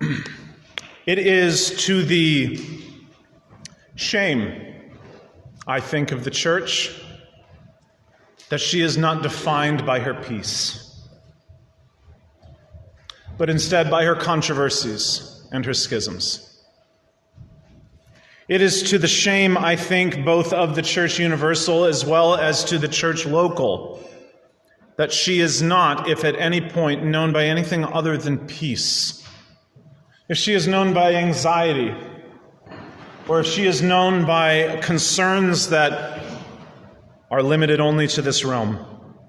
It is to the shame, I think, of the church that she is not defined by her peace, but instead by her controversies and her schisms. It is to the shame, I think, both of the Church Universal as well as to the Church Local, that she is not, if at any point, known by anything other than peace. If she is known by anxiety, or if she is known by concerns that are limited only to this realm.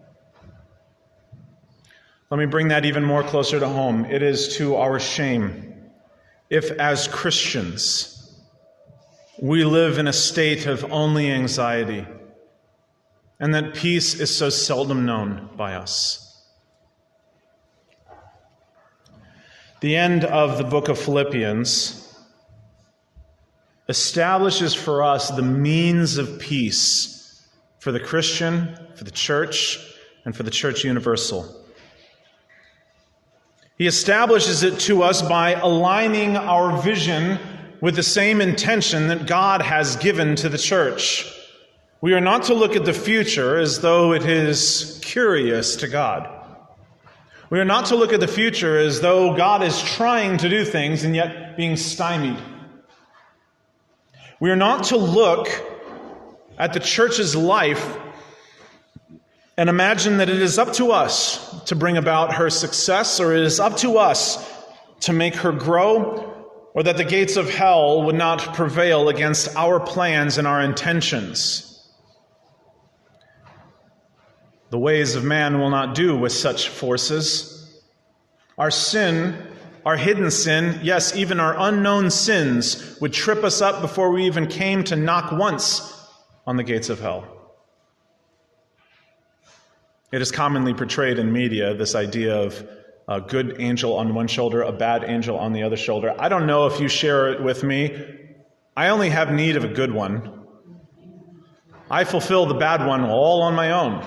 Let me bring that even more closer to home. It is to our shame if, as Christians, we live in a state of only anxiety, and that peace is so seldom known by us. The end of the book of Philippians establishes for us the means of peace for the Christian, for the church, and for the Church Universal. He establishes it to us by aligning our vision with the same intention that God has given to the church. We are not to look at the future as though it is curious to God. We are not to look at the future as though God is trying to do things and yet being stymied. We are not to look at the church's life and imagine that it is up to us to bring about her success, or it is up to us to make her grow, or that the gates of hell would not prevail against our plans and our intentions. The ways of man will not do with such forces. Our sin, our hidden sin, yes, even our unknown sins, would trip us up before we even came to knock once on the gates of hell. It is commonly portrayed in media, this idea of a good angel on one shoulder, a bad angel on the other shoulder. I don't know if you share it with me. I only have need of a good one. I fulfill the bad one all on my own.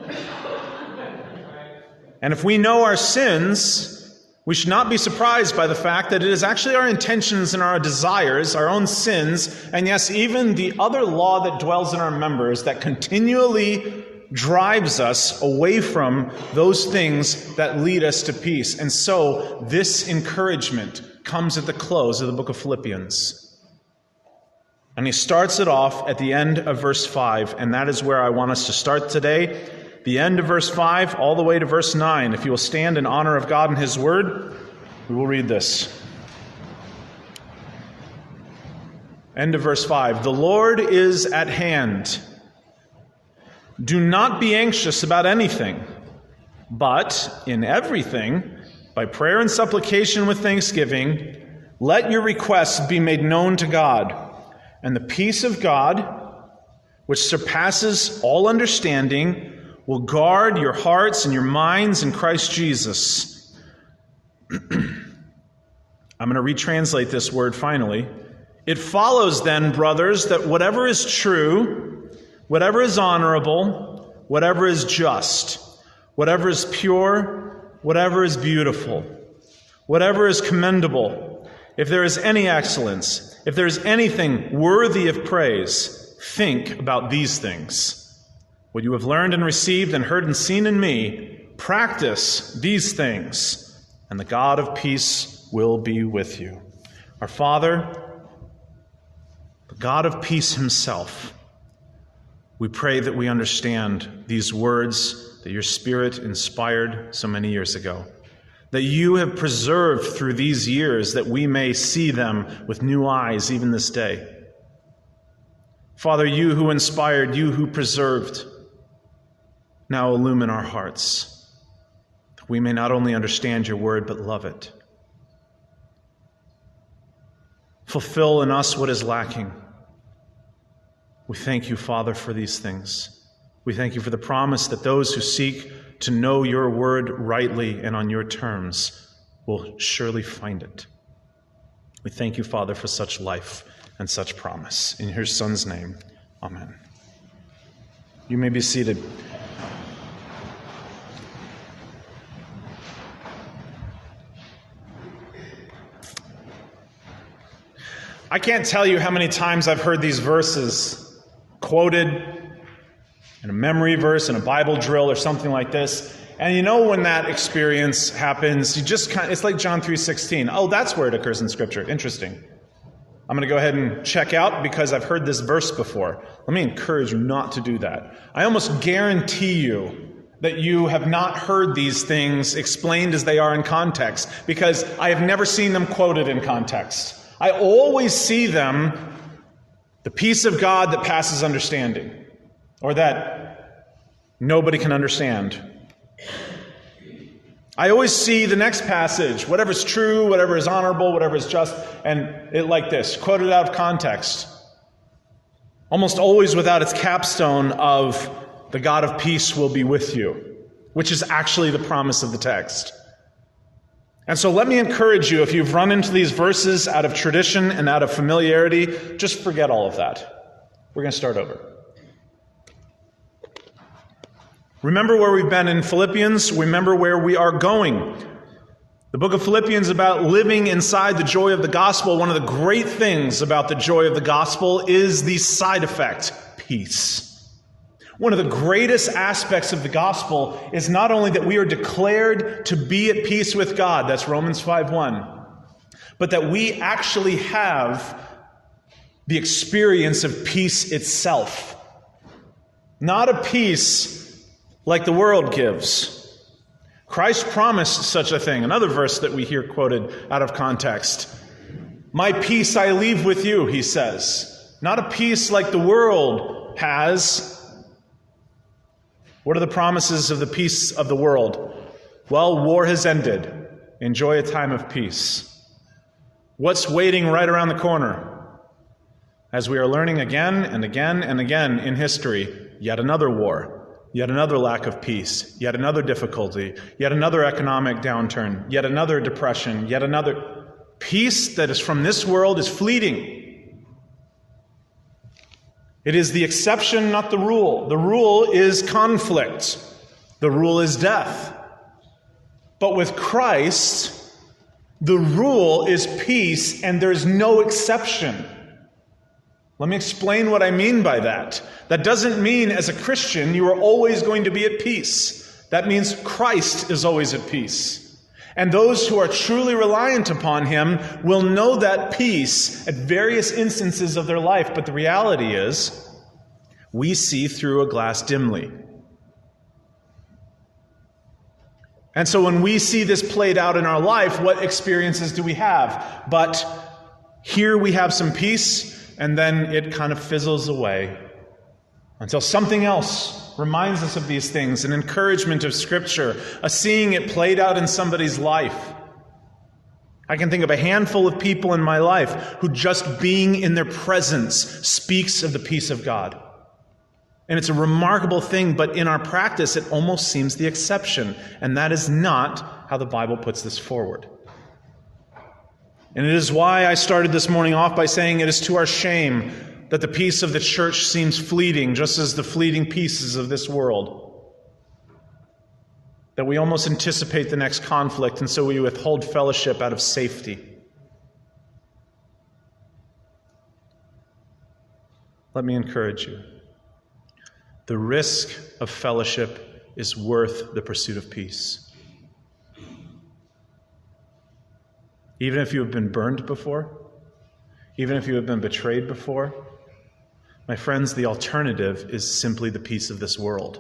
And if we know our sins, we should not be surprised by the fact that it is actually our intentions and our desires, our own sins, and yes, even the other law that dwells in our members that continually drives us away from those things that lead us to peace. And so this encouragement comes at the close of the book of Philippians. And he starts it off at the end of verse 5, and that is where I want us to start today. The end of verse 5 all the way to verse 9. If you will stand in honor of God and His Word, we will read this. End of verse 5. The Lord is at hand. Do not be anxious about anything, but in everything, by prayer and supplication with thanksgiving, let your requests be made known to God. And the peace of God, which surpasses all understanding, will guard your hearts and your minds in Christ Jesus. I'm going to retranslate this word finally. It follows then, brothers, that whatever is true, whatever is honorable, whatever is just, whatever is pure, whatever is beautiful, whatever is commendable, if there is any excellence, if there is anything worthy of praise, think about these things. What you have learned and received and heard and seen in me, practice these things, and the God of peace will be with you. Our Father, the God of peace Himself, we pray that we understand these words that your Spirit inspired so many years ago, that you have preserved through these years that we may see them with new eyes even this day. Father, you who inspired, you who preserved, now illumine our hearts, that we may not only understand your word, but love it. Fulfill in us what is lacking. We thank you, Father, for these things. We thank you for the promise that those who seek to know your word rightly and on your terms will surely find it. We thank you, Father, for such life and such promise. In your Son's name, amen. You may be seated. I can't tell you how many times I've heard these verses quoted in a memory verse, in a Bible drill or something like this. And you know when that experience happens, it's like John 3:16. Oh, that's where it occurs in Scripture. Interesting. I'm going to go ahead and check out because I've heard this verse before. Let me encourage you not to do that. I almost guarantee you that you have not heard these things explained as they are in context, because I have never seen them quoted in context. I always see them, the peace of God that passes understanding, or that nobody can understand. I always see the next passage, whatever's true, whatever is honorable, whatever is just, and it like this, quoted out of context. Almost always without its capstone of the God of peace will be with you, which is actually the promise of the text. And so let me encourage you, if you've run into these verses out of tradition and out of familiarity, just forget all of that. We're going to start over. Remember where we've been in Philippians. Remember where we are going. The book of Philippians is about living inside the joy of the gospel. One of the great things about the joy of the gospel is the side effect, peace. One of the greatest aspects of the gospel is not only that we are declared to be at peace with God, that's Romans 5:1, but that we actually have the experience of peace itself. Not a peace like the world gives. Christ promised such a thing. Another verse that we hear quoted out of context. My peace I leave with you, he says. Not a peace like the world has. What are the promises of the peace of the world? Well, war has ended. Enjoy a time of peace. What's waiting right around the corner? As we are learning again and again and again in history, yet another war. Yet another lack of peace, yet another difficulty, yet another economic downturn, yet another depression, yet another. Peace that is from this world is fleeting. It is the exception, not the rule. The rule is conflict. The rule is death. But with Christ, the rule is peace, and there's no exception. Let me explain what I mean by that. That doesn't mean as a Christian you are always going to be at peace. That means Christ is always at peace. And those who are truly reliant upon Him will know that peace at various instances of their life. But the reality is, we see through a glass dimly. And so when we see this played out in our life, what experiences do we have? But here we have some peace, and then it kind of fizzles away until something else reminds us of these things, an encouragement of Scripture, a seeing it played out in somebody's life. I can think of a handful of people in my life who just being in their presence speaks of the peace of God. And it's a remarkable thing, but in our practice it almost seems the exception, and that is not how the Bible puts this forward. And it is why I started this morning off by saying it is to our shame that the peace of the church seems fleeting, just as the fleeting pieces of this world. That we almost anticipate the next conflict, and so we withhold fellowship out of safety. Let me encourage you. The risk of fellowship is worth the pursuit of peace. Even if you have been burned before, even if you have been betrayed before, my friends, the alternative is simply the peace of this world.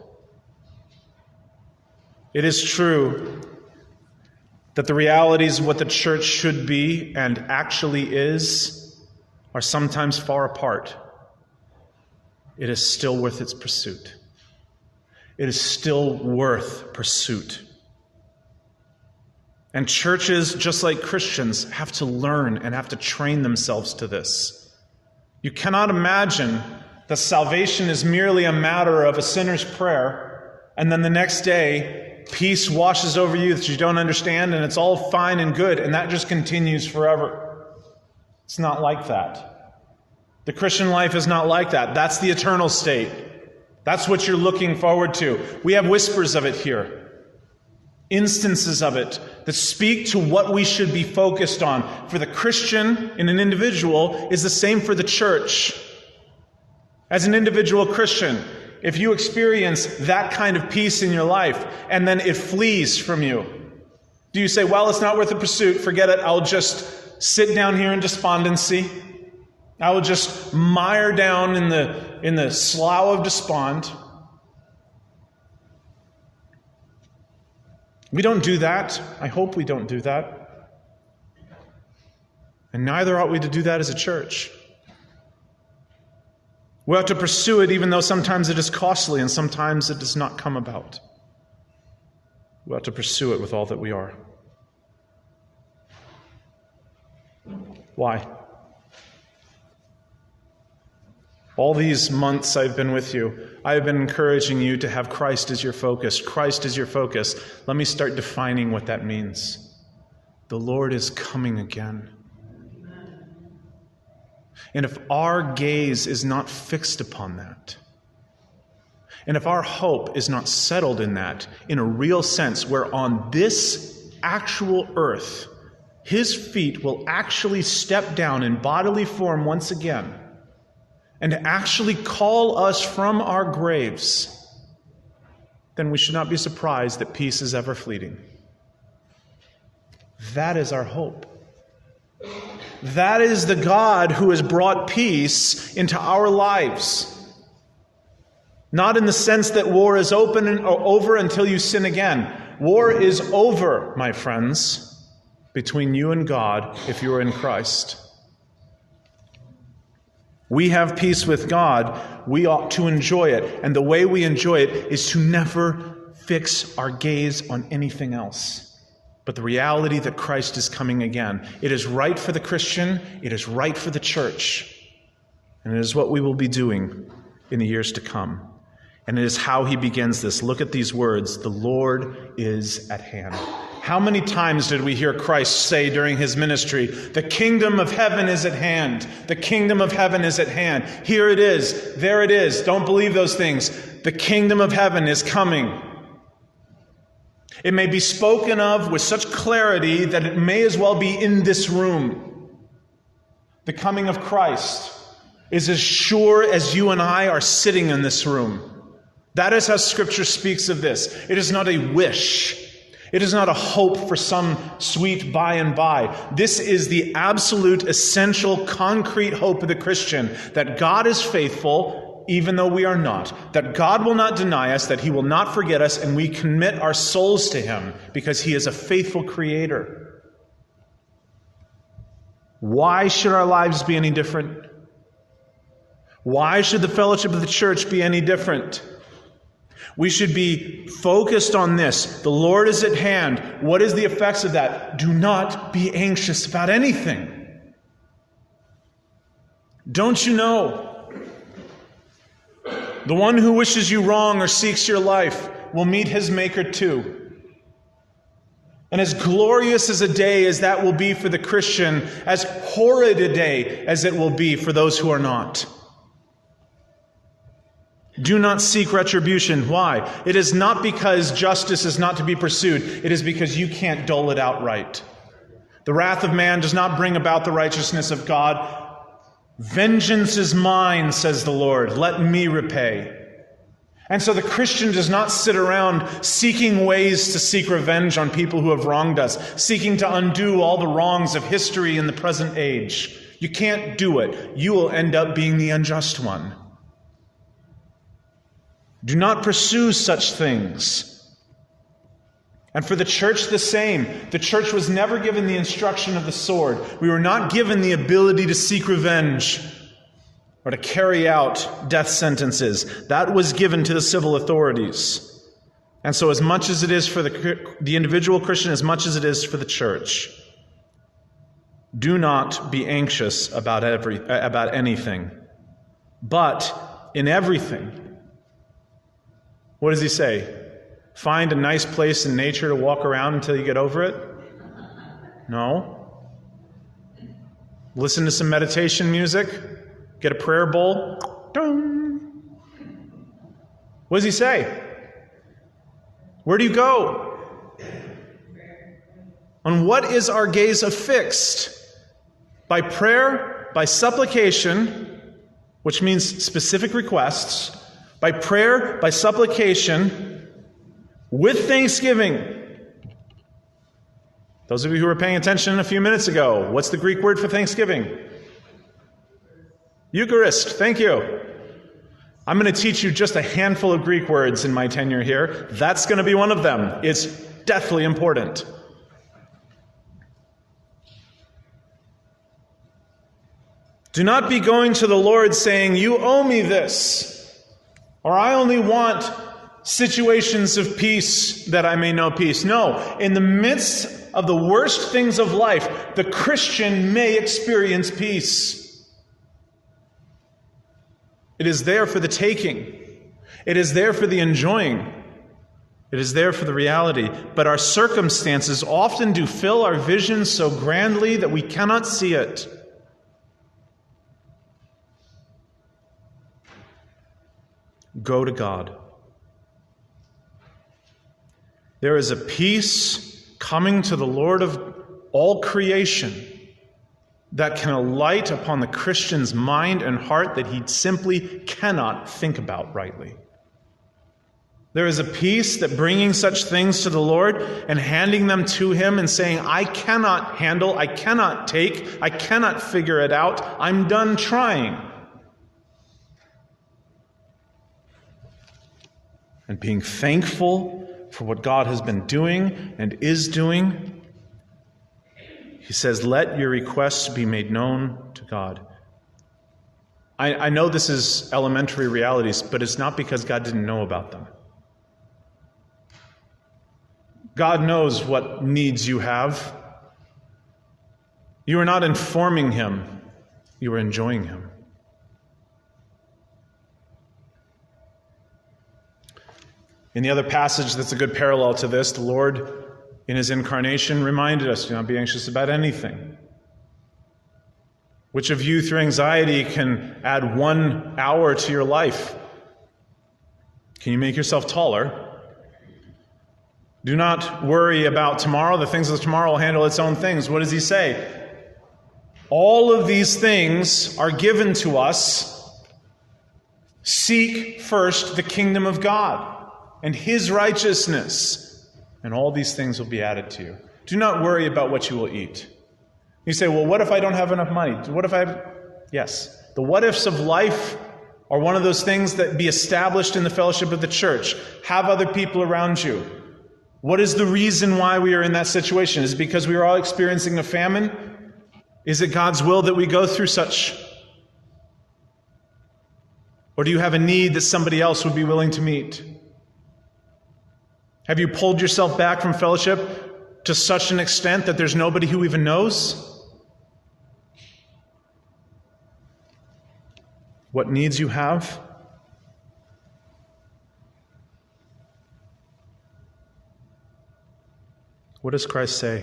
It is true that the realities of what the church should be and actually is are sometimes far apart. It is still worth its pursuit. It is still worth pursuit. And churches, just like Christians, have to learn and have to train themselves to this. You cannot imagine that salvation is merely a matter of a sinner's prayer, and then the next day, peace washes over you that you don't understand, and it's all fine and good, and that just continues forever. It's not like that. The Christian life is not like that. That's the eternal state. That's what you're looking forward to. We have whispers of it here. instances of it that speak to what we should be focused on. For the Christian in an individual is the same for the church. As an individual Christian, if you experience that kind of peace in your life and then it flees from you, do you say, well, it's not worth the pursuit, forget it, I'll just sit down here in despondency? I will just mire down in the slough of despond? We don't do that. I hope we don't do that. And neither ought we to do that as a church. We ought to pursue it even though sometimes it is costly and sometimes it does not come about. We ought to pursue it with all that we are. Why? All these months I've been with you, I have been encouraging you to have Christ as your focus. Christ is your focus. Let me start defining what that means. The Lord is coming again. And if our gaze is not fixed upon that, and if our hope is not settled in that, in a real sense, where on this actual earth, His feet will actually step down in bodily form once again, and actually call us from our graves, then we should not be surprised that peace is ever fleeting. That is our hope. That is the God who has brought peace into our lives. Not in the sense that war is over until you sin again. War is over, my friends, between you and God if you are in Christ. We have peace with God. We ought to enjoy it. And the way we enjoy it is to never fix our gaze on anything else but the reality that Christ is coming again. It is right for the Christian. It is right for the church. And it is what we will be doing in the years to come. And it is how he begins this. Look at these words. The Lord is at hand. How many times did we hear Christ say during his ministry, the kingdom of heaven is at hand. The kingdom of heaven is at hand. Here it is. There it is. Don't believe those things. The kingdom of heaven is coming. It may be spoken of with such clarity that it may as well be in this room. The coming of Christ is as sure as you and I are sitting in this room. That is how Scripture speaks of this. It is not a wish. It is not a hope for some sweet by and by. This is the absolute, essential, concrete hope of the Christian, that God is faithful even though we are not, that God will not deny us, that he will not forget us, and we commit our souls to him because he is a faithful creator. Why should our lives be any different? Why should the fellowship of the church be any different? We should be focused on this. The Lord is at hand. What is the effects of that? Do not be anxious about anything. Don't you know? The one who wishes you wrong or seeks your life will meet his Maker too. And as glorious as a day as that will be for the Christian, as horrid a day as it will be for those who are not. Do not seek retribution. Why? It is not because justice is not to be pursued. It is because you can't dole it out right. The wrath of man does not bring about the righteousness of God. Vengeance is mine, says the Lord. Let me repay. And so the Christian does not sit around seeking ways to seek revenge on people who have wronged us, seeking to undo all the wrongs of history in the present age. You can't do it. You will end up being the unjust one. Do not pursue such things. And for the church, the same. The church was never given the instruction of the sword. We were not given the ability to seek revenge or to carry out death sentences. That was given to the civil authorities. And so as much as it is for the individual Christian, as much as it is for the church, do not be anxious about anything. But in everything, what does he say? Find a nice place in nature to walk around until you get over it? No. Listen to some meditation music. Get a prayer bowl. Dun. What does he say? Where do you go? On what is our gaze affixed? By prayer, by supplication, which means specific requests, by prayer, by supplication, with thanksgiving. Those of you who were paying attention a few minutes ago, what's the Greek word for thanksgiving? Eucharist. Thank you. I'm going to teach you just a handful of Greek words in my tenure here. That's going to be one of them. It's deathly important. Do not be going to the Lord saying, "You owe me this," or "I only want situations of peace that I may know peace." No, in the midst of the worst things of life, the Christian may experience peace. It is there for the taking. It is there for the enjoying. It is there for the reality. But our circumstances often do fill our vision so grandly that we cannot see it. Go to God. There is a peace coming to the Lord of all creation that can alight upon the Christian's mind and heart that he simply cannot think about rightly. There is a peace that bringing such things to the Lord and handing them to Him and saying, "I cannot handle, I cannot take, I cannot figure it out, I'm done trying." And being thankful for what God has been doing and is doing. He says, "Let your requests be made known to God." I know this is elementary realities, but it's not because God didn't know about them. God knows what needs you have. You are not informing Him, you are enjoying Him. In the other passage that's a good parallel to this, the Lord in His incarnation reminded us, do not be anxious about anything. Which of you through anxiety can add 1 hour to your life? Can you make yourself taller? Do not worry about tomorrow. The things of tomorrow will handle its own things. What does He say? All of these things are given to us. Seek first the kingdom of God and His righteousness, and all these things will be added to you. Do not worry about what you will eat. You say, well, what if I don't have enough money? What if I have... Yes. The what ifs of life are one of those things that be established in the fellowship of the church. Have other people around you. What is the reason why we are in that situation? Is it because we are all experiencing a famine? Is it God's will that we go through such? Or do you have a need that somebody else would be willing to meet? Have you pulled yourself back from fellowship to such an extent that there's nobody who even knows? What needs you have? What does Christ say?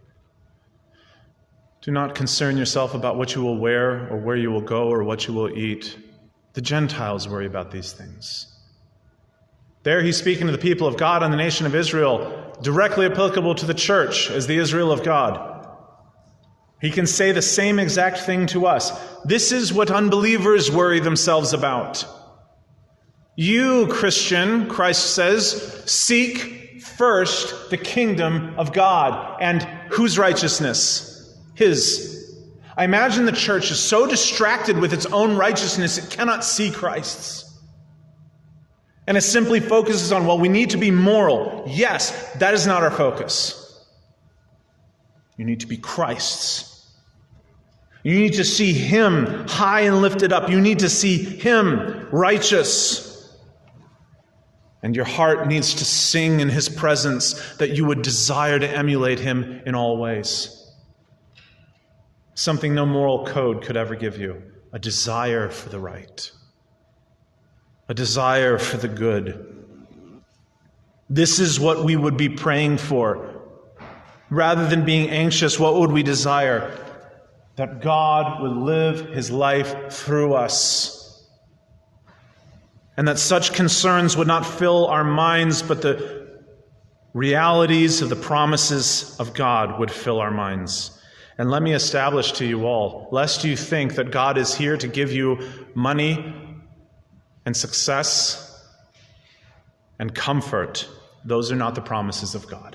Do not concern yourself about what you will wear or where you will go or what you will eat. The Gentiles worry about these things. There He's speaking to the people of God and the nation of Israel, directly applicable to the church as the Israel of God. He can say the same exact thing to us. This is what unbelievers worry themselves about. You, Christian, Christ says, seek first the kingdom of God. And whose righteousness? His. I imagine the church is so distracted with its own righteousness it cannot see Christ's. And it simply focuses on, well, we need to be moral. Yes, that is not our focus. You need to be Christ's. You need to see Him high and lifted up. You need to see Him righteous. And your heart needs to sing in His presence that you would desire to emulate Him in all ways. Something no moral code could ever give you. A desire for the right. A desire for the good. This is what we would be praying for. Rather than being anxious, what would we desire? That God would live His life through us. And that such concerns would not fill our minds, but the realities of the promises of God would fill our minds. And let me establish to you all, lest you think that God is here to give you money and success and comfort. Those are not the promises of God.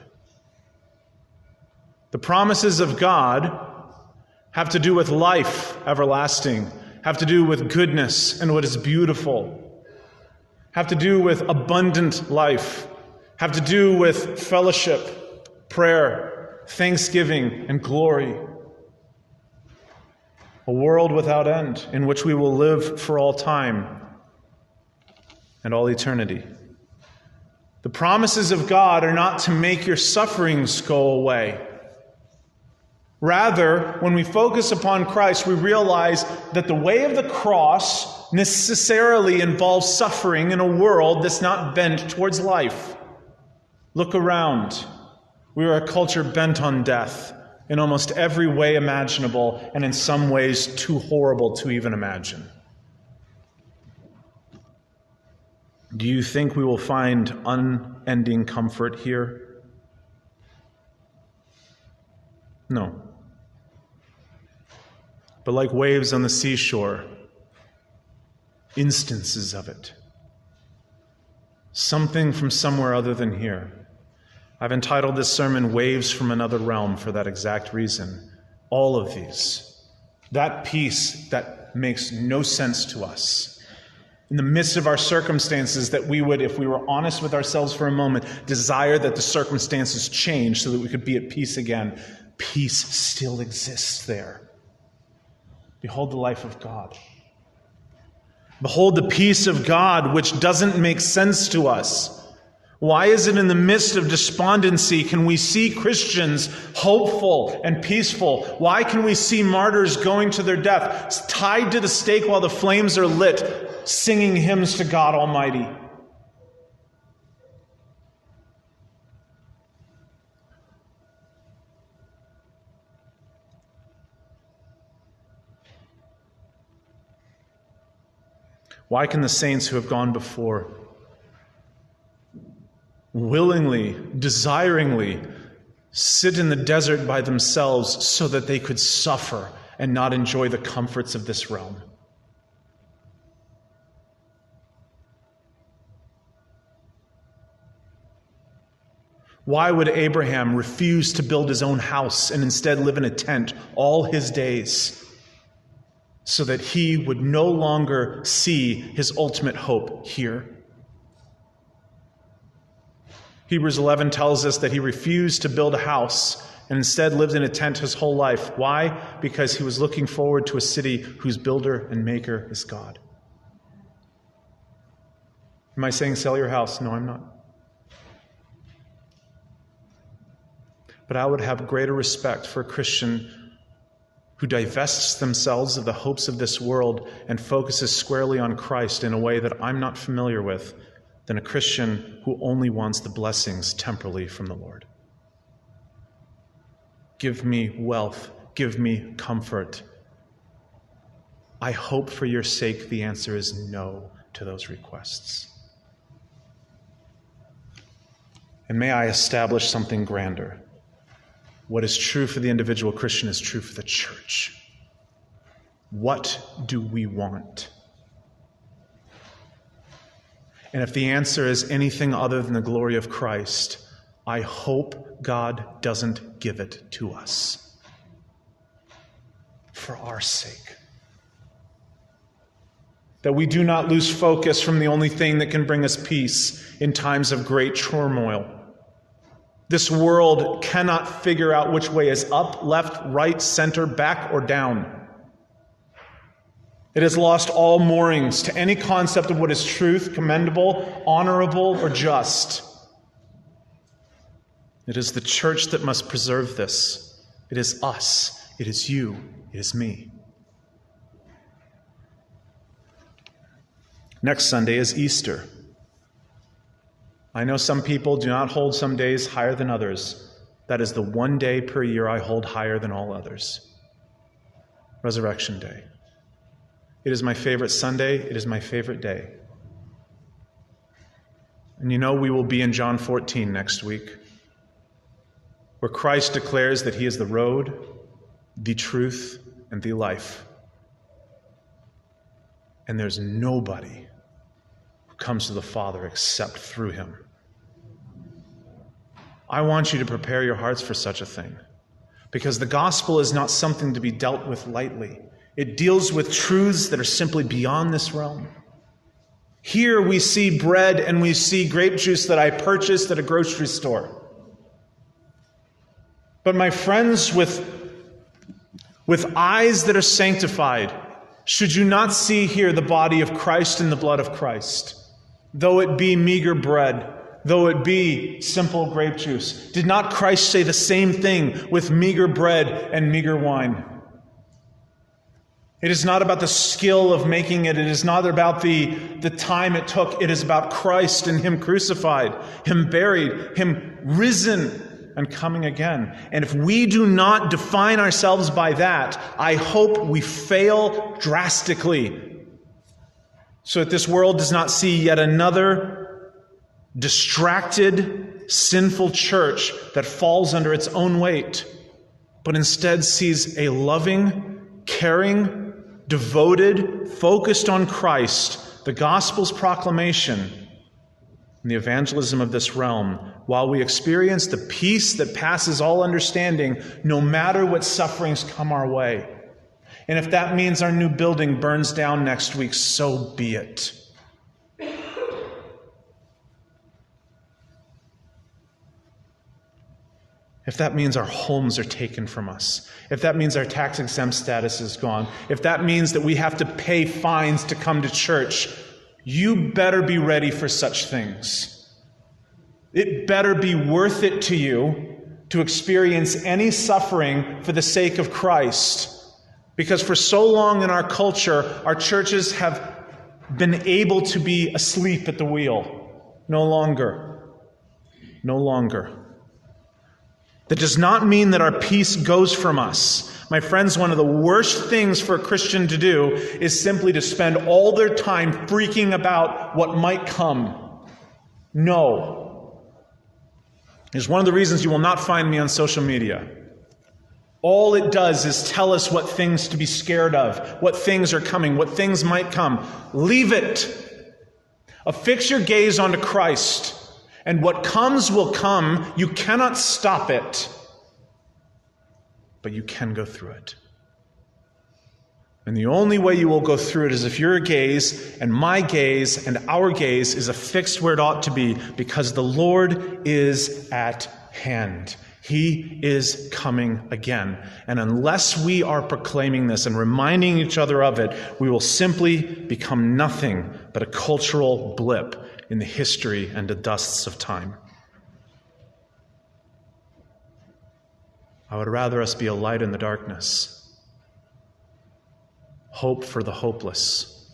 The promises of God have to do with life everlasting, have to do with goodness and what is beautiful, have to do with abundant life, have to do with fellowship, prayer, thanksgiving, and glory. A world without end in which we will live for all time and all eternity. The promises of God are not to make your sufferings go away. Rather, when we focus upon Christ, we realize that the way of the cross necessarily involves suffering in a world that's not bent towards life. Look around. We are a culture bent on death in almost every way imaginable, and in some ways too horrible to even imagine. Do you think we will find unending comfort here? No. But like waves on the seashore, instances of it. Something from somewhere other than here. I've entitled this sermon, Waves from Another Realm, for that exact reason. All of these. That peace that makes no sense to us. In the midst of our circumstances, that we would, if we were honest with ourselves for a moment, desire that the circumstances change so that we could be at peace again. Peace still exists there. Behold the life of God. Behold the peace of God, which doesn't make sense to us. Why is it in the midst of despondency can we see Christians hopeful and peaceful? Why can we see martyrs going to their death, tied to the stake while the flames are lit, singing hymns to God Almighty? Why can the saints who have gone before willingly, desiringly sit in the desert by themselves so that they could suffer and not enjoy the comforts of this realm? Why would Abraham refuse to build his own house and instead live in a tent all his days so that he would no longer see his ultimate hope here? Hebrews 11 tells us that he refused to build a house and instead lived in a tent his whole life. Why? Because he was looking forward to a city whose builder and maker is God. Am I saying sell your house? No, I'm not. But I would have greater respect for a Christian who divests themselves of the hopes of this world and focuses squarely on Christ in a way that I'm not familiar with, than a Christian who only wants the blessings temporally from the Lord. Give me wealth. Give me comfort. I hope for your sake the answer is no to those requests. And may I establish something grander. What is true for the individual Christian is true for the church. What do we want? And if the answer is anything other than the glory of Christ, I hope God doesn't give it to us for our sake. That we do not lose focus from the only thing that can bring us peace in times of great turmoil. This world cannot figure out which way is up, left, right, center, back, or down. It has lost all moorings to any concept of what is truth, commendable, honorable, or just. It is the church that must preserve this. It is us. It is you. It is me. Next Sunday is Easter. I know some people do not hold some days higher than others. That is the one day per year I hold higher than all others. Resurrection Day. It is my favorite Sunday. It is my favorite day. And you know we will be in John 14 next week. where Christ declares that he is the road, the truth, and the life. And there's nobody who comes to the Father except through him. I want you to prepare your hearts for such a thing, because the gospel is not something to be dealt with lightly. It deals with truths that are simply beyond this realm. Here we see bread and we see grape juice that I purchased at a grocery store. But my friends, with eyes that are sanctified, should you not see here the body of Christ and the blood of Christ? Though it be meager bread, though it be simple grape juice. Did not Christ say the same thing with meager bread and meager wine? It is not about the skill of making it. It is not about the time it took. It is about Christ and him crucified, him buried, him risen and coming again. And if we do not define ourselves by that, I hope we fail drastically, so that this world does not see yet another distracted, sinful church that falls under its own weight, but instead sees a loving, caring, devoted, focused on Christ, the gospel's proclamation, and the evangelism of this realm, while we experience the peace that passes all understanding, no matter what sufferings come our way. And if that means our new building burns down next week, so be it. If that means our homes are taken from us, if that means our tax-exempt status is gone, if that means that we have to pay fines to come to church, you better be ready for such things. It better be worth it to you to experience any suffering for the sake of Christ. Because for so long in our culture, our churches have been able to be asleep at the wheel. No longer. No longer. That does not mean that our peace goes from us. My friends, one of the worst things for a Christian to do is simply to spend all their time freaking about what might come. No. It's one of the reasons you will not find me on social media. All it does is tell us what things to be scared of, what things are coming, what things might come. Leave it. Affix your gaze onto Christ. And what comes will come. You cannot stop it. But you can go through it. And the only way you will go through it is if your gaze and my gaze and our gaze is affixed where it ought to be, because the Lord is at hand. He is coming again. And unless we are proclaiming this and reminding each other of it, we will simply become nothing but a cultural blip in the history and the dusts of time. I would rather us be a light in the darkness, hope for the hopeless,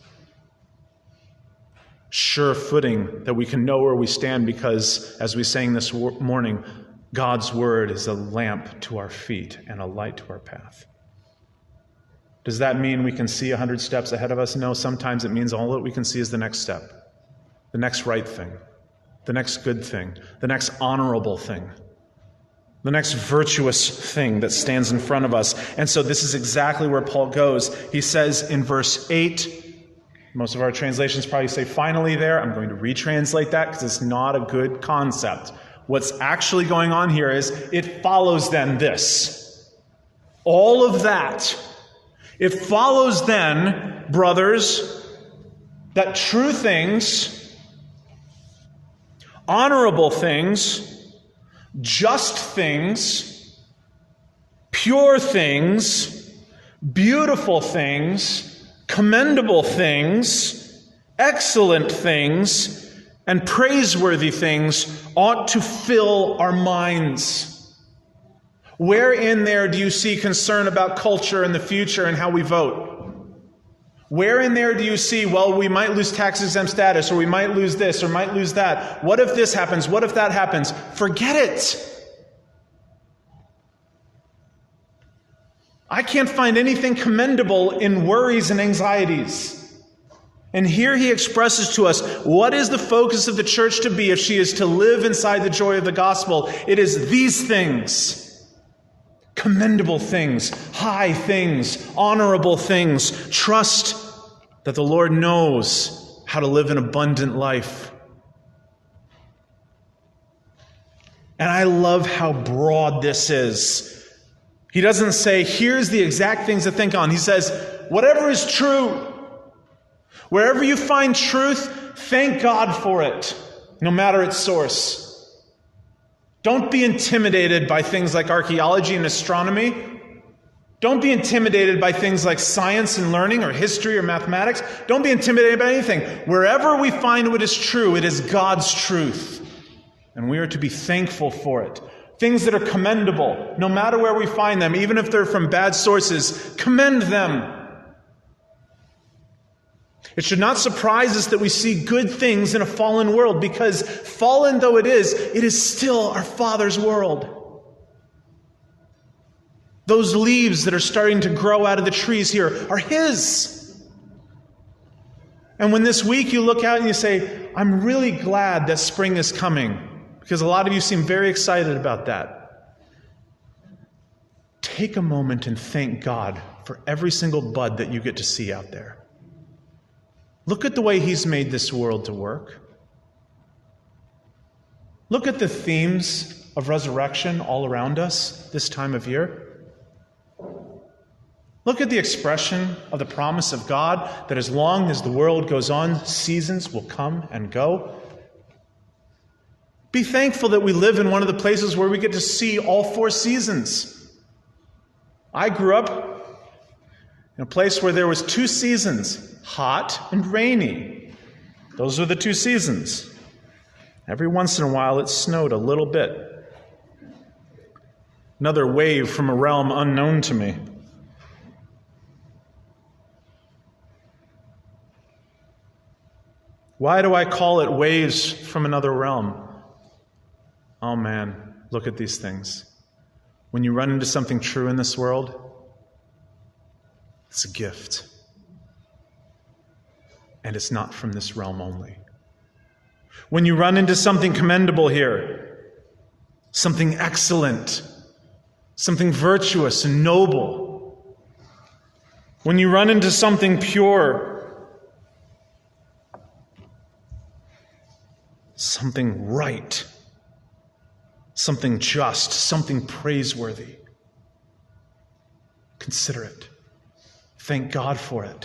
sure footing that we can know where we stand because, as we sang this morning, God's word is a lamp to our feet and a light to our path. Does that mean we can see 100 steps ahead of us? No, sometimes it means all that we can see is the next step. The next right thing, the next good thing, the next honorable thing, the next virtuous thing that stands in front of us. And so this is exactly where Paul goes. He says in verse 8, most of our translations probably say finally there. I'm going to retranslate that because it's not a good concept. What's actually going on here is it follows then this. All of that. It follows then, brothers, that true things, honorable things, just things, pure things, beautiful things, commendable things, excellent things, and praiseworthy things ought to fill our minds. Where in there do you see concern about culture and the future and how we vote? Where in there do you see, well, we might lose tax-exempt status, or we might lose this, or might lose that? What if this happens? What if that happens? Forget it. I can't find anything commendable in worries and anxieties. And here he expresses to us what is the focus of the church to be if she is to live inside the joy of the gospel. It is these things. Commendable things, high things, honorable things. Trust that the Lord knows how to live an abundant life. And I love how broad this is. He doesn't say, here's the exact things to think on. He says, whatever is true, wherever you find truth, thank God for it, no matter its source. Don't be intimidated by things like archaeology and astronomy. Don't be intimidated by things like science and learning or history or mathematics. Don't be intimidated by anything. Wherever we find what is true, it is God's truth. And we are to be thankful for it. Things that are commendable, no matter where we find them, even if they're from bad sources, commend them. It should not surprise us that we see good things in a fallen world, because fallen though it is still our Father's world. Those leaves that are starting to grow out of the trees here are His. And when this week you look out and you say, I'm really glad that spring is coming, because a lot of you seem very excited about that. Take a moment and thank God for every single bud that you get to see out there. Look at the way He's made this world to work. Look at the themes of resurrection all around us this time of year. Look at the expression of the promise of God that as long as the world goes on, seasons will come and go. Be thankful that we live in one of the places where we get to see all 4 seasons. I grew up in a place where there was 2 seasons. Hot and rainy. Those are the 2 seasons. Every once in a while it snowed a little bit. Another wave from a realm unknown to me. Why do I call it waves from another realm? Oh man, look at these things. When you run into something true in this world, it's a gift. And it's not from this realm only. When you run into something commendable here, something excellent, something virtuous and noble, when you run into something pure, something right, something just, something praiseworthy, consider it. Thank God for it.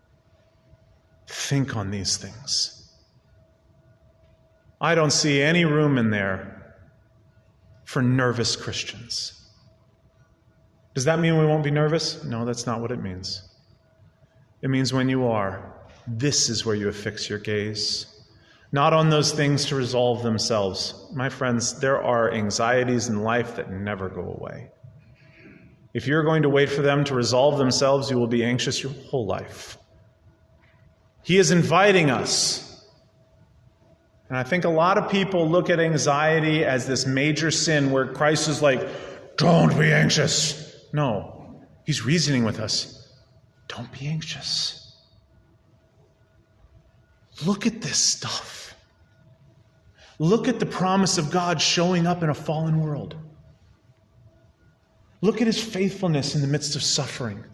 Think on these things. I don't see any room in there for nervous Christians. Does that mean we won't be nervous? No, that's not what it means. It means when you are, this is where you affix your gaze. Not on those things to resolve themselves. My friends, there are anxieties in life that never go away. If you're going to wait for them to resolve themselves, you will be anxious your whole life. He is inviting us. And I think a lot of people look at anxiety as this major sin where Christ is like, don't be anxious. No, He's reasoning with us. Don't be anxious. Look at this stuff. Look at the promise of God showing up in a fallen world. Look at His faithfulness in the midst of suffering.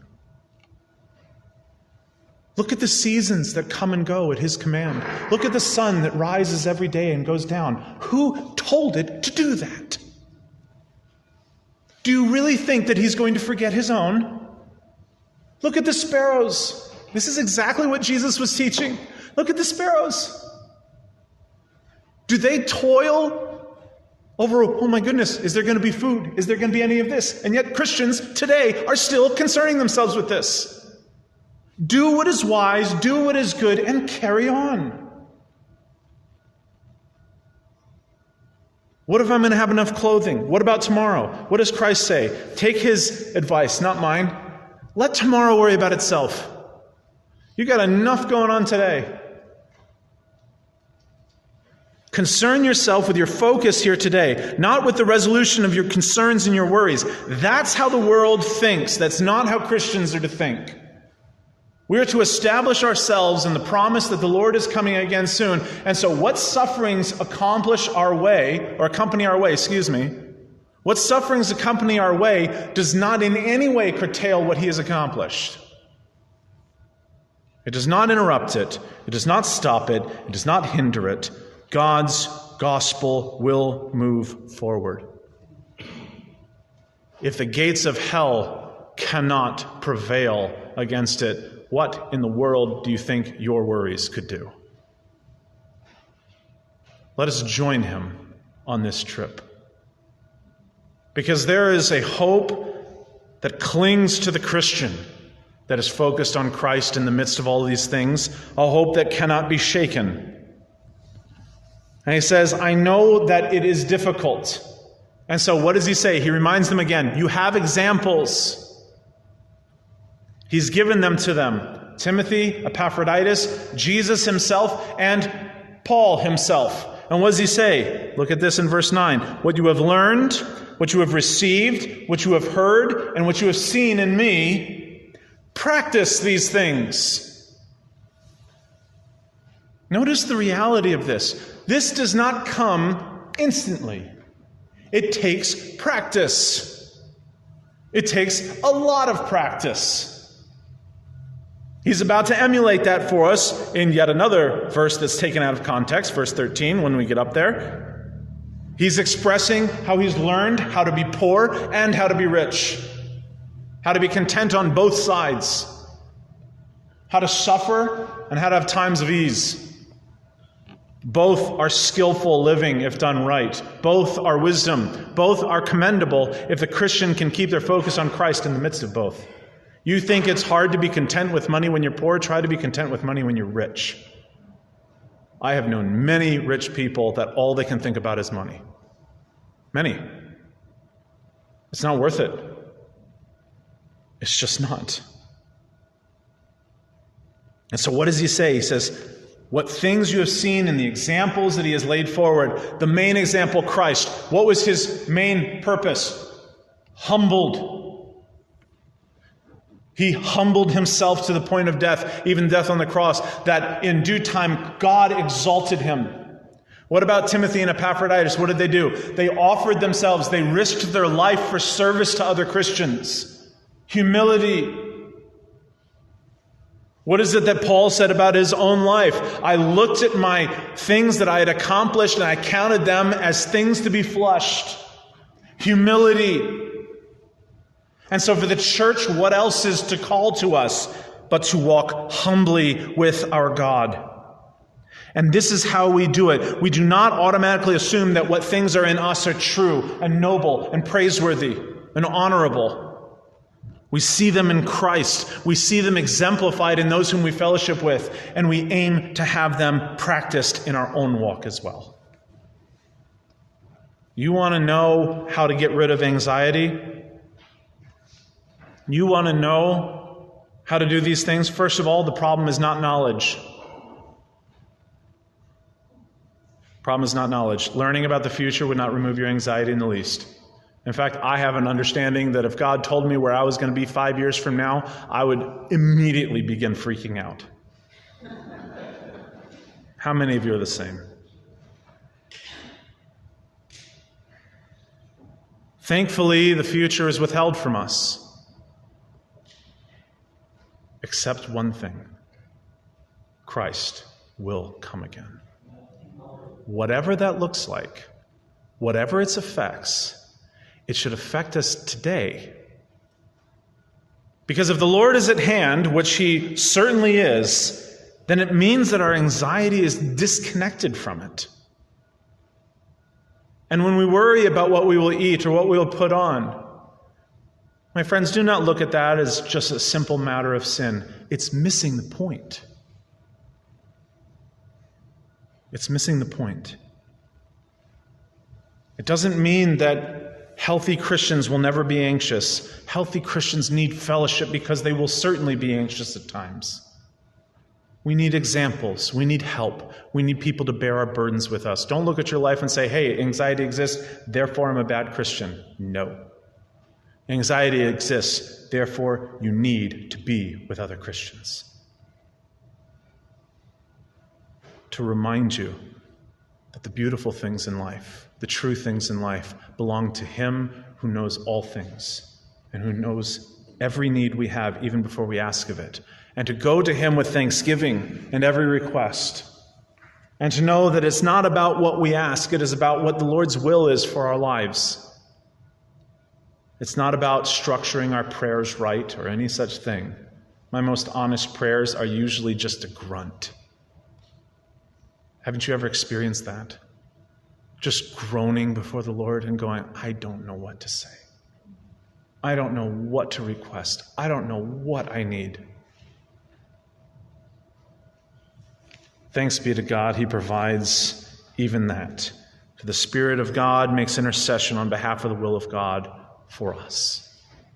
Look at the seasons that come and go at His command. Look at the sun that rises every day and goes down. Who told it to do that? Do you really think that He's going to forget His own? Look at the sparrows. This is exactly what Jesus was teaching. Look at the sparrows. Do they toil over, oh my goodness, is there going to be food? Is there going to be any of this? And yet Christians today are still concerning themselves with this. Do what is wise, do what is good, and carry on. What if I'm going to have enough clothing? What about tomorrow? What does Christ say? Take His advice, not mine. Let tomorrow worry about itself. You got enough going on today. Concern yourself with your focus here today, not with the resolution of your concerns and your worries. That's how the world thinks. That's not how Christians are to think. We are to establish ourselves in the promise that the Lord is coming again soon. And so what sufferings accompany our way, what sufferings accompany our way does not in any way curtail what he has accomplished. It does not interrupt it. It does not stop it. It does not hinder it. God's gospel will move forward. If the gates of hell cannot prevail against it, what in the world do you think your worries could do? Let us join him on this trip. Because there is a hope that clings to the Christian that is focused on Christ in the midst of all of these things, a hope that cannot be shaken. And he says, I know that it is difficult. And so what does he say? He reminds them again, you have examples. He's given them to them. Timothy, Epaphroditus, Jesus himself, and Paul himself. And what does he say? Look at this in verse 9. What you have learned, what you have received, what you have heard, and what you have seen in me, practice these things. Notice the reality of this. This does not come instantly. It takes practice. It takes a lot of practice. He's about to emulate that for us in yet another verse that's taken out of context, verse 13, when we get up there. He's expressing how he's learned how to be poor and how to be rich, how to be content on both sides, how to suffer and how to have times of ease. Both are skillful living if done right. Both are wisdom. Both are commendable if the Christian can keep their focus on Christ in the midst of both. You think it's hard to be content with money when you're poor? Try to be content with money when you're rich. I have known many rich people that all they can think about is money. Many. It's not worth it. It's just not. And so what does he say? He says, what things you have seen in the examples that he has laid forward. The main example, Christ. What was his main purpose? Humbled. He humbled himself to the point of death, even death on the cross, that in due time God exalted him. What about Timothy and Epaphroditus? What did they do? They offered themselves. They risked their life for service to other Christians. Humility. What is it that Paul said about his own life? I looked at my things that I had accomplished and I counted them as things to be flushed. Humility. And so for the church, what else is to call to us but to walk humbly with our God? And this is how we do it. We do not automatically assume that what things are in us are true and noble and praiseworthy and honorable. We see them in Christ. We see them exemplified in those whom we fellowship with, and we aim to have them practiced in our own walk as well. You want to know how to get rid of anxiety? You want to know how to do these things? First of all, the problem is not knowledge. Problem is not knowledge. Learning about the future would not remove your anxiety in the least. In fact, I have an understanding that if God told me where I was going to be 5 years from now, I would immediately begin freaking out. How many of you are the same? Thankfully, the future is withheld from us. Except one thing. Christ will come again. Whatever that looks like, whatever its effects, it should affect us today. Because if the Lord is at hand, which he certainly is, then it means that our anxiety is disconnected from it. And when we worry about what we will eat or what we will put on, my friends, do not look at that as just a simple matter of sin. It's missing the point. It's missing the point. It doesn't mean that healthy Christians will never be anxious. Healthy Christians need fellowship because they will certainly be anxious at times. We need examples. We need help. We need people to bear our burdens with us. Don't look at your life and say, hey, anxiety exists, therefore I'm a bad Christian. No. Anxiety exists, therefore you need to be with other Christians. to remind you that the beautiful things in life, the true things in life, belong to Him who knows all things and who knows every need we have even before we ask of it. And to go to Him with thanksgiving and every request. And to know that it's not about what we ask, it is about what the Lord's will is for our lives. It's not about structuring our prayers right or any such thing. My most honest prayers are usually just a grunt. Haven't you ever experienced that? Just groaning before the Lord and going, I don't know what to say. I don't know what to request. I don't know what I need. Thanks be to God, He provides even that. For the Spirit of God makes intercession on behalf of the will of God for us.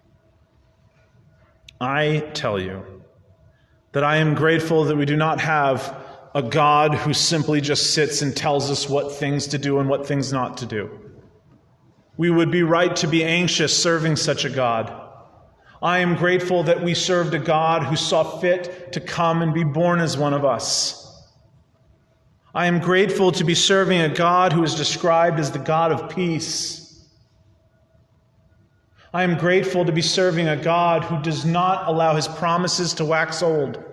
I tell you that I am grateful that we do not have a God who simply just sits and tells us what things to do and what things not to do. We would be right to be anxious serving such a God. I am grateful that we served a God who saw fit to come and be born as one of us. I am grateful to be serving a God who is described as the God of peace. I am grateful to be serving a God who does not allow His promises to wax old.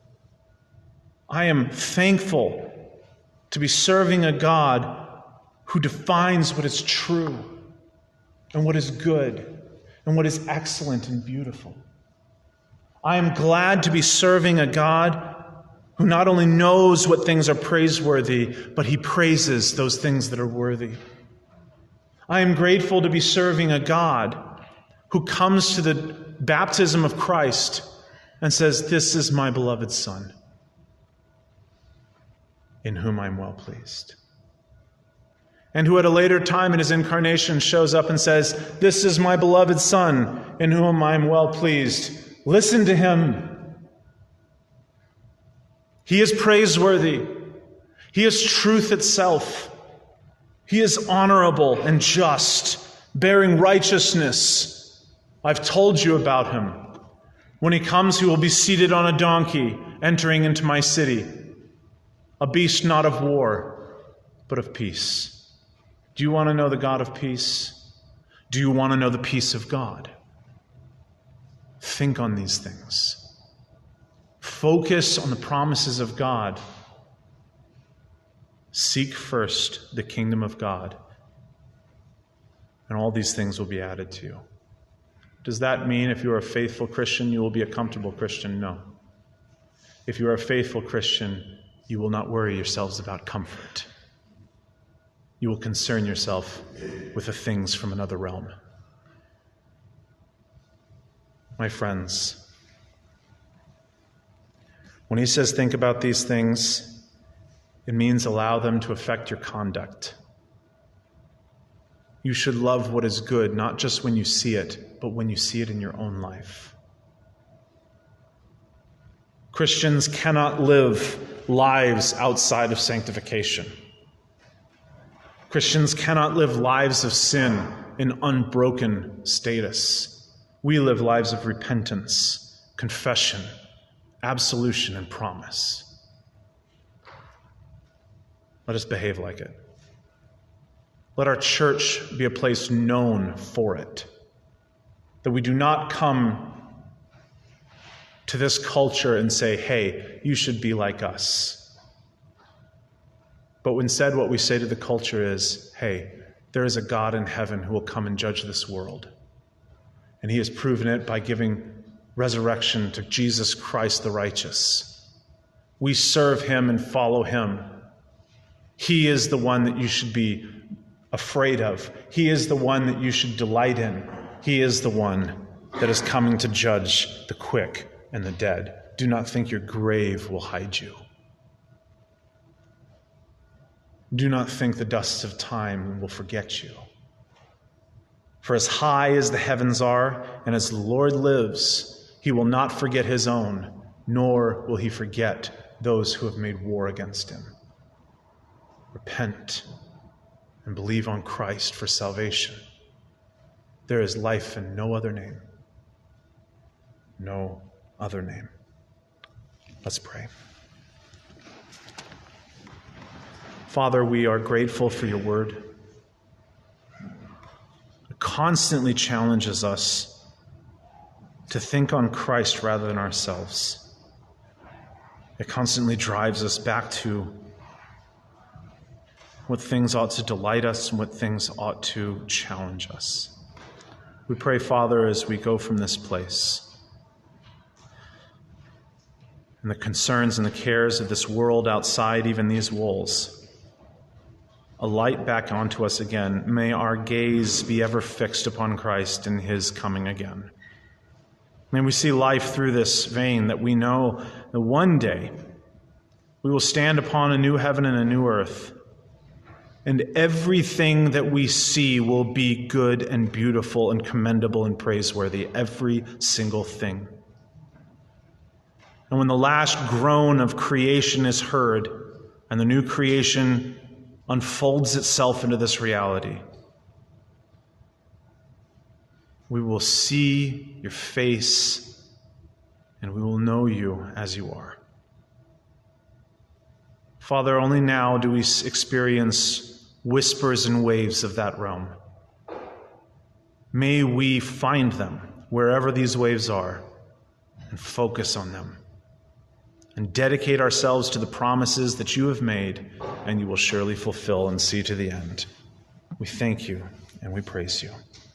I am thankful to be serving a God who defines what is true and what is good and what is excellent and beautiful. I am glad to be serving a God who not only knows what things are praiseworthy, but He praises those things that are worthy. I am grateful to be serving a God who comes to the baptism of Christ and says, "This is my beloved Son, in whom I'm well pleased." And who at a later time in His incarnation shows up and says, "This is my beloved Son, in whom I'm well pleased. Listen to Him. He is praiseworthy. He is truth itself. He is honorable and just, bearing righteousness. I've told you about Him. When He comes, He will be seated on a donkey, entering into my city, a beast not of war, but of peace." Do you want to know the God of peace? Do you want to know the peace of God? Think on these things. Focus on the promises of God. Seek first the kingdom of God, and all these things will be added to you. Does that mean if you are a faithful Christian, you will be a comfortable Christian? No. If you are a faithful Christian, you will not worry yourselves about comfort. You will concern yourself with the things from another realm. My friends, when He says think about these things, it means allow them to affect your conduct. You should love what is good, not just when you see it, but when you see it in your own life. Christians cannot live lives outside of sanctification. Christians cannot live lives of sin in unbroken status. We live lives of repentance, confession, absolution, and promise. Let us behave like it. Let our church be a place known for it. That we do not come to this culture and say, "Hey, you should be like us." But instead what we say to the culture is, "Hey, there is a God in heaven who will come and judge this world. And He has proven it by giving resurrection to Jesus Christ the righteous. We serve Him and follow Him. He is the one that you should be afraid of. He is the one that you should delight in. He is the one that is coming to judge the quick and the dead. Do not think your grave will hide you. Do not think the dust of time will forget you. For as high as the heavens are, and as the Lord lives, He will not forget His own, nor will He forget those who have made war against Him. Repent and believe on Christ for salvation. There is life in no other name. No other name. Let's pray. Father, we are grateful for your word. It constantly challenges us to think on Christ rather than ourselves. It constantly drives us back to what things ought to delight us and what things ought to challenge us. We pray, Father, as we go from this place, and the concerns and the cares of this world outside even these walls, a light back onto us again. May our gaze be ever fixed upon Christ and his coming again. May we see life through this vein, that we know that one day we will stand upon a new heaven and a new earth, and everything that we see will be good and beautiful and commendable and praiseworthy, every single thing. And when the last groan of creation is heard and the new creation unfolds itself into this reality, we will see your face and we will know you as you are. Father, only now do we experience whispers and waves of that realm. May we find them wherever these waves are and focus on them and dedicate ourselves to the promises that you have made and you will surely fulfill and see to the end. We thank you and we praise you.